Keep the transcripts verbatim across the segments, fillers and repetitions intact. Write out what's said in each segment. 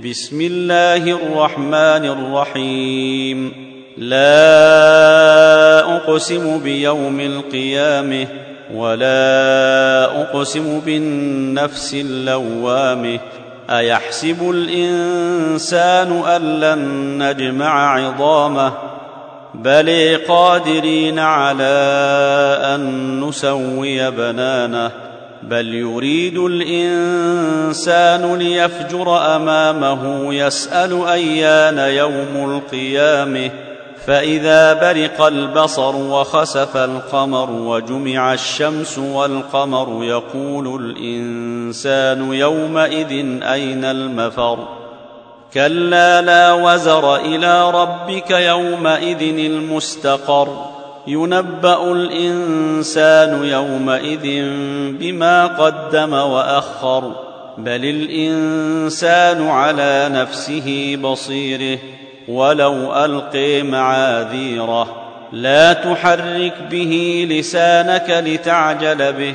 بسم الله الرحمن الرحيم. لا أقسم بيوم القيامة ولا أقسم بالنفس اللوامة أيحسب الإنسان أن لن نجمع عظامه بل قادرين على أن نسوي بنانه بل يريد الإنسان ليفجر أمامه يسأل أيان يوم القيامة فإذا برق البصر وخسف القمر وجمع الشمس والقمر يقول الإنسان يومئذ أين المفر كلا لا وزر إلى ربك يومئذ المستقر ينبأ الإنسان يومئذ بما قدم وأخر بل الإنسان على نفسه بصيره ولو ألقي معاذيره لا تحرك به لسانك لتعجل به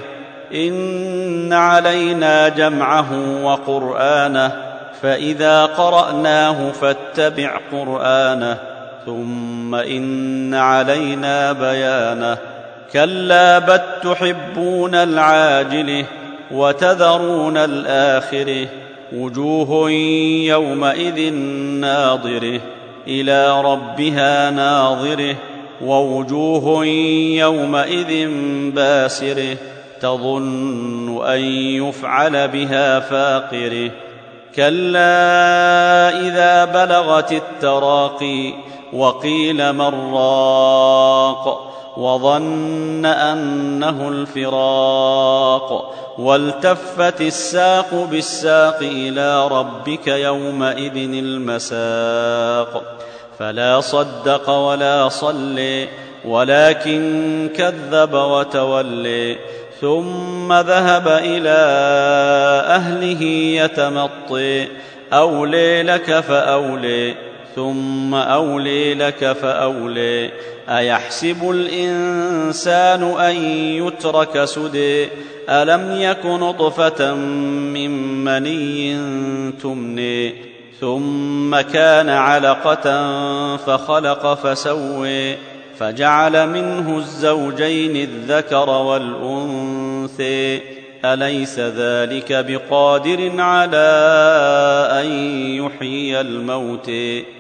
إن علينا جمعه وقرآنه فإذا قرأناه فاتبع قرآنه ثم إن علينا بيانه كلا بل تحبون العاجلة وتذرون الآخرة وجوه يومئذ ناظرة إلى ربها ناظرة ووجوه يومئذ باسرة تظن أن يفعل بها فاقرة كلا إذا بلغت التراقي وقيل من راق وظن أنه الفراق والتفت الساق بالساق إلى ربك يومئذ المساق فلا صدق ولا صلي ولكن كذب وتولي ثم ذهب إلى أهله يتمطي أولي لك فأولي ثم أولي لك فأولي أيحسب الإنسان أن يترك سدى ألم يك نطفة من مني تمني ثم كان علقة فخلق فسوي فجعل منه الزوجين الذكر والأنثى أليس ذلك بقادر على أن يحيي الموتى